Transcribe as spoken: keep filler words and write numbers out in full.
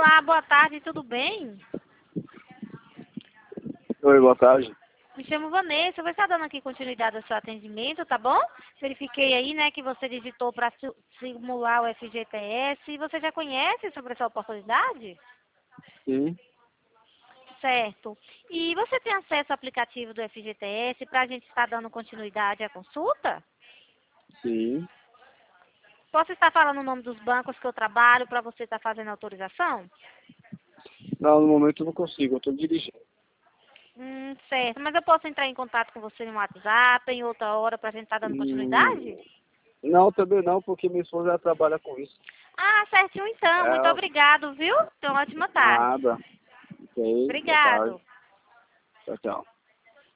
Olá, boa tarde, tudo bem? Oi, boa tarde. Me chamo Vanessa, vou estar dando aqui continuidade ao seu atendimento, tá bom? Verifiquei aí, né, que você digitou para simular o F G T S. Você já conhece sobre essa oportunidade? Sim, Certo. E você tem acesso ao aplicativo do F G T S para a gente estar dando continuidade à consulta? sim. Posso estar falando o nome dos bancos que eu trabalho para você estar fazendo autorização? Não, no momento eu não consigo, eu estou dirigindo. Hum, certo. Mas eu posso entrar em contato com você no WhatsApp em outra hora para a gente estar dando Hum, continuidade? não, também não, porque minha esposa já trabalha com isso. Ah, certinho então. Muito É, obrigado, viu? Tenha uma ótima tarde. nada. Ok, boa tarde. Obrigado. Tchau, tchau.